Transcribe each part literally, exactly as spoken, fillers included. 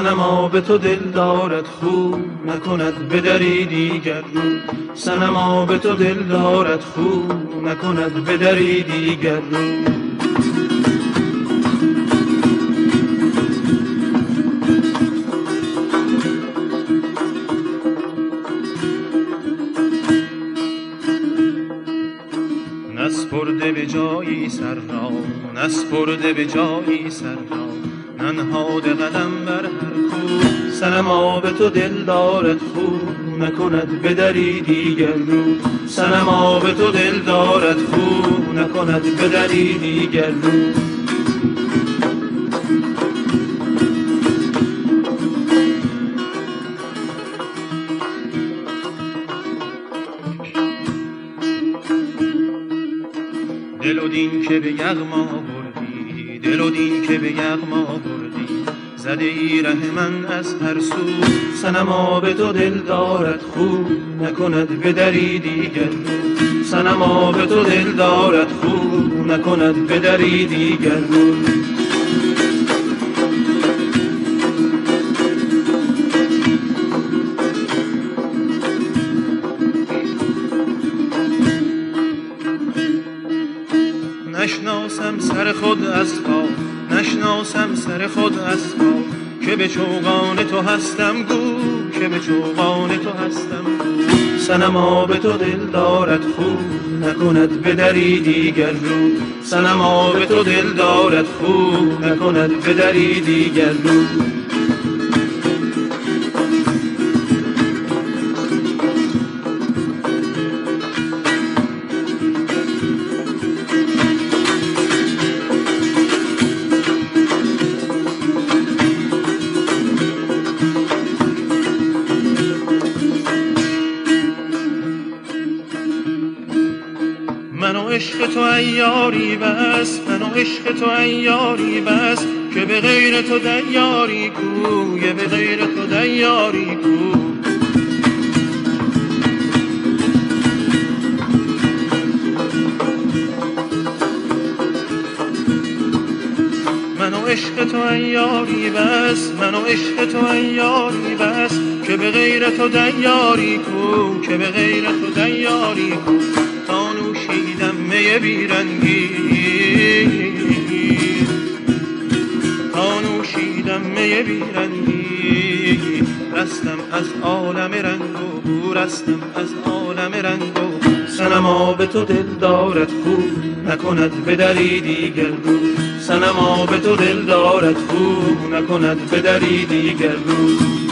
صنما به تو دل دارد خو نکند بدری دیگر رو. صنما به تو دل دارد خو نکند بدری دیگر رو. نسپرده به جایی سر را، نسپرده به جایی سر را، ننهاده قدم بر هر کو. صنما به تو دل دارد خو نکند بدری دیگر رو. صنما به تو دل دارد خو نکند بدری دیگر رو. دل و دین که به یغما بردی، دل و دین که به یغما بردی، زده ای ره من از هر سو. صنما به تو دل دارد خو نکند بدری دیگر رو. صنما به تو دل دارد خو نکند بدری دیگر رو. نشناسم سر خود از پا، نشناسم سر خود از پا، که به چوگان تو هستم گو، که به چوگان تو هستم گو. صنما به تو دل دارد خو نکند بدری دیگر رو. صنما به تو دل دارد خو نکند بدری دیگر رو. من و عشق تو عیاری بس، من و عشق تو عیاری بس، که به غیر تو دیاری کو، که به غیر تو دیاری کو. من و عشق تو عیاری بس، من و عشق تو عیاری بس، که به غیر تو دیاری کو، که به غیر تو دیاری کو. تا نوشیدم می بیرنگی، تا نوشیدم می بیرنگی، رستم از عالم رنگ و بو، رستم از عالم رنگ و بو. صنما به تو دل دارد خو نکند بدری دیگر رو. صنما به تو دل دارد خو نکند بدری دیگر رو.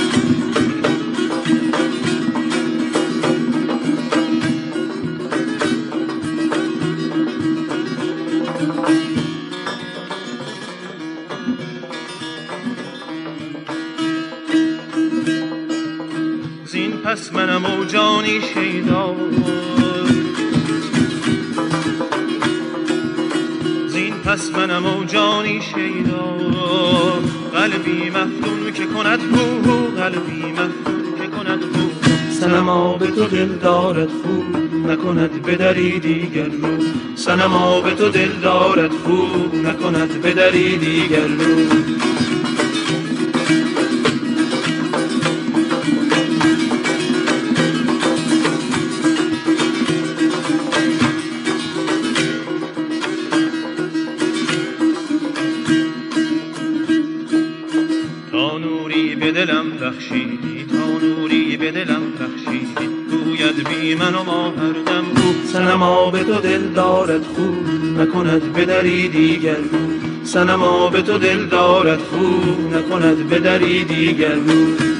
زین پس منم و جانی شیدا، زین پس منم و جانی شیدا، قلبی مفتون که کند بو، قلبی مفتون که کند بو. صنما به تو دل دارد خو نکند بدری دیگر رو. صنما به تو دل دارد خو نکند بدری دیگر رو. تا نوری به دلم بخشیدی، تا نوری به دلم بخشیدی، گوید بی من و ما هر دم بو. صنما به تو دل دارد خو نکند بدری دیگر رو. صنما به تو دل دارد خو نکند بدری دیگر رو.